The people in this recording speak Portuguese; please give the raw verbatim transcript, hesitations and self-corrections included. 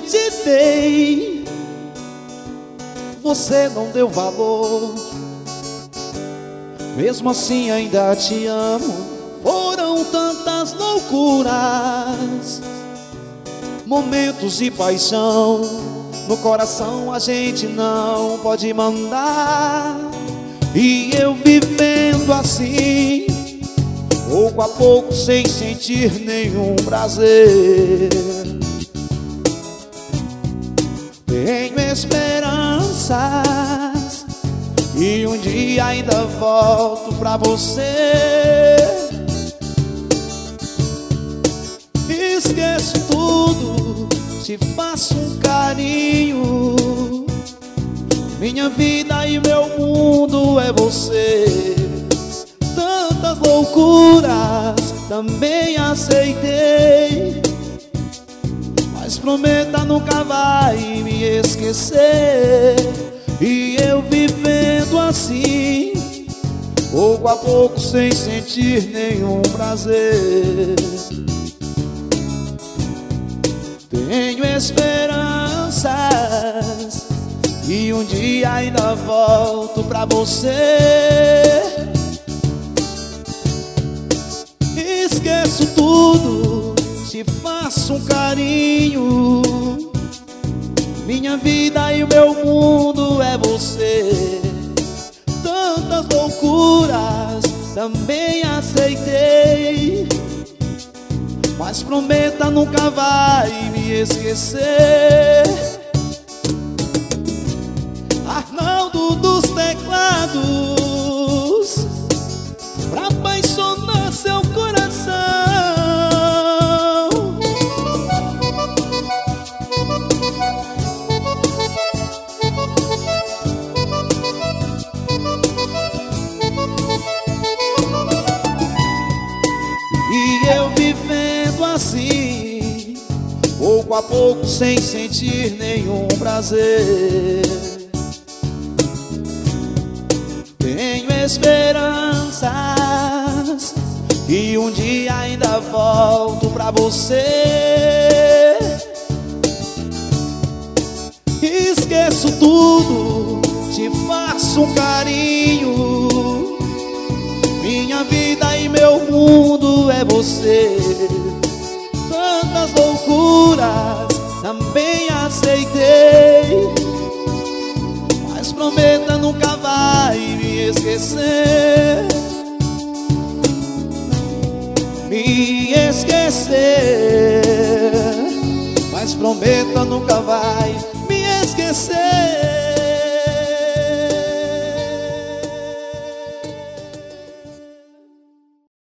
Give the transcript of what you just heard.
te dei, você não deu valor. Mesmo assim ainda te amo. Foram tantas loucuras, momentos de paixão, no coração a gente não pode mandar. E eu vivendo assim, pouco a pouco sem sentir nenhum prazer. Tenho esperanças e um dia ainda volto pra você. Esqueço tudo, te faço um carinho. Minha vida e meu mundo é você. Tantas loucuras também aceitei, mas prometa nunca vai me esquecer. E eu vivendo assim, pouco a pouco sem sentir nenhum prazer. Tenho esperanças e um dia ainda volto pra você. Esqueço tudo, te faço um carinho. Minha vida e o meu mundo é você. Tantas loucuras também aceitei, mas prometa nunca vai me esquecer. Arnaldo dos teclados, pra apaixonar seu coração. E eu vivendo assim, pouco a pouco sem sentir nenhum prazer. Tenho esperanças e um dia ainda volto pra você. Esqueço tudo, te faço um carinho. Minha vida e meu mundo é você. Tantas loucuras também aceitei, mas prometa nunca vai me esquecer. Me esquecer, mas prometa nunca vai me esquecer.